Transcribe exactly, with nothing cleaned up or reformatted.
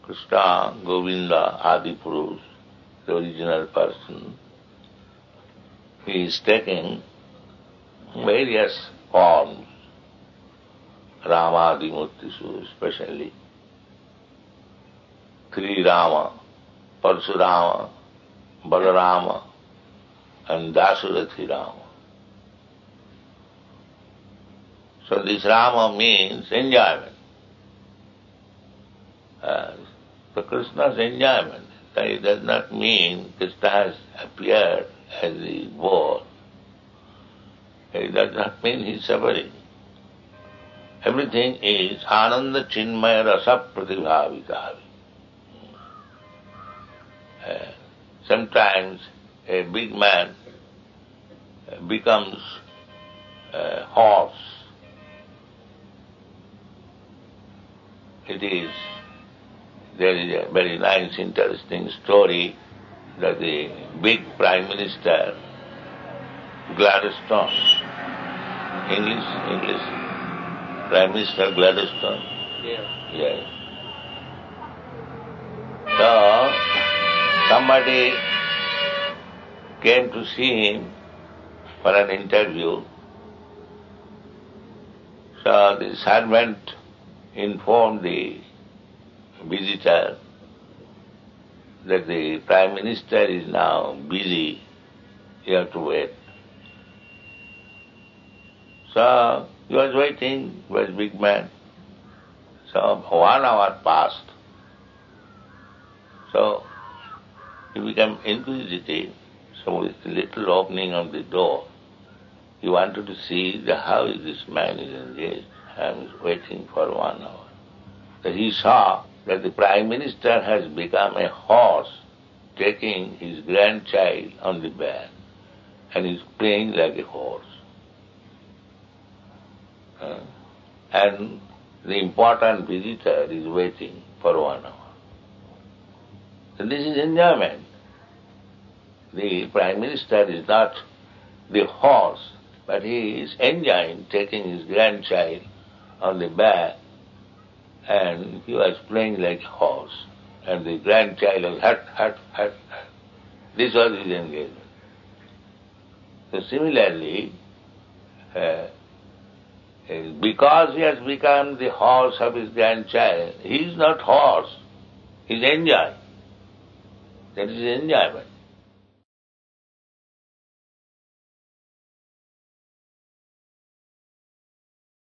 Krishna, Govinda, Adi Purush, the original person, he is taking various forms, Rama Adi Murtisu especially, Sri Rama, Parshurama, Balarama, and Dasurathi Rama. So this Rama means enjoyment. Uh, so Krishna's enjoyment. It does not mean Krishna has appeared as the boar. It does not mean he is suffering. Everything is Ananda Chinmaya Rasa Pratibhavitavi. Uh, sometimes a big man becomes a horse. It is, there is a very nice, interesting story that the big Prime Minister, Gladstone, English, English, Prime Minister Gladstone. Yeah. Yes. So, somebody came to see him for an interview. So the servant informed the visitor that the Prime Minister is now busy, you have to wait. So he was waiting, he was a big man. So one hour passed. So he became inquisitive. So with the little opening of the door, he wanted to see the, how this man is engaged. I was waiting for one hour. So he saw that the Prime Minister has become a horse, taking his grandchild on the back, and is playing like a horse. Uh, and the important visitor is waiting for one hour. So this is enjoyment. The Prime Minister is not the horse, but he is enjoying taking his grandchild on the back, and he was playing like a horse, and the grandchild was hut, hut, hut, hut. This was his engagement. So similarly, uh, because he has become the horse of his grandchild, he is not horse, he is enjoying. That is enjoyment.